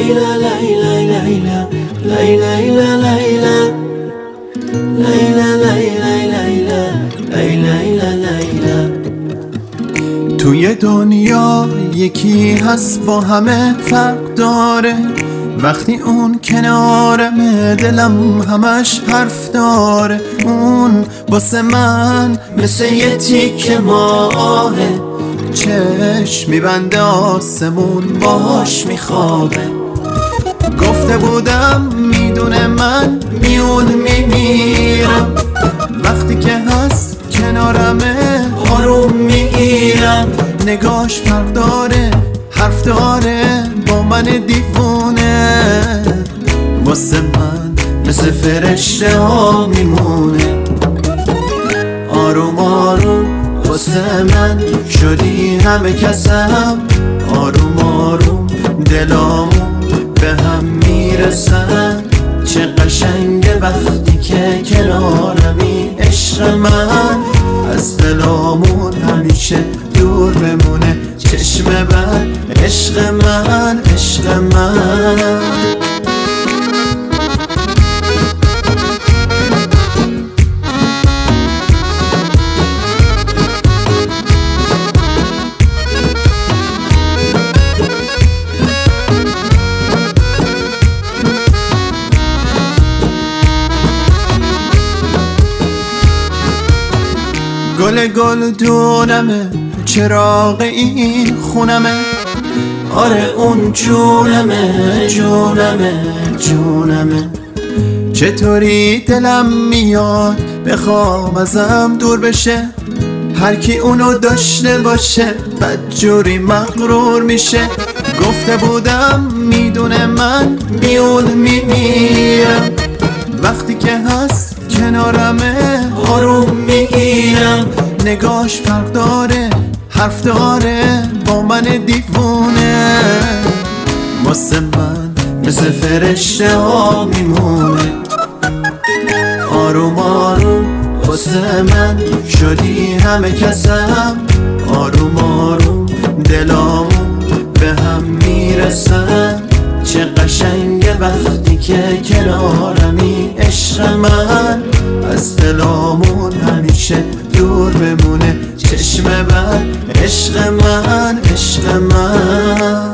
توی دنیا یکی هست با همه فرق داره، وقتی اون کنارمه دلم همش حرف داره. اون واسه من مثل یه تیکه ماهه، چشم میبنده آسمون باهاش میخوابه. گفته بودم میدونه من میون میمیرم، وقتی که هست کنارمه آروم میگیرم. نگاش فرق داره، حرف داره با من دیوونه، واسه من مثل فرشته ها میمونه. آروم آروم واسه من شدی همه کسم، آروم آروم دلامون به هم میرسن. چه قشنگه وقتی که کنارمی، عشق من از دلامون همیشه دور بمونه. چشم بد عشق من، عشق من. گل گلدونمه، چراغ این خونمه. آره اون جونمه، جونمه، جونمه. چطوری دلم میاد بخوام ازم دور بشه، هر کی اونو داشته باشه بدجوری مغرور میشه. گفته بودم میدونه من میون میمیرم، وقتی که هست کنارمه آروم میگیرم. نگاش فرق داره، حرف داره با من دیوونه، واسه من مثل فرشته ها میمونه. آروم آروم واسه من شدی همه کسم، آروم آروم دلامون به هم میرسن. چه قشنگه وقتی که کنارمی، عشق من از دلامون همیشه دور بمونه. چشم بد عشق من، عشق من.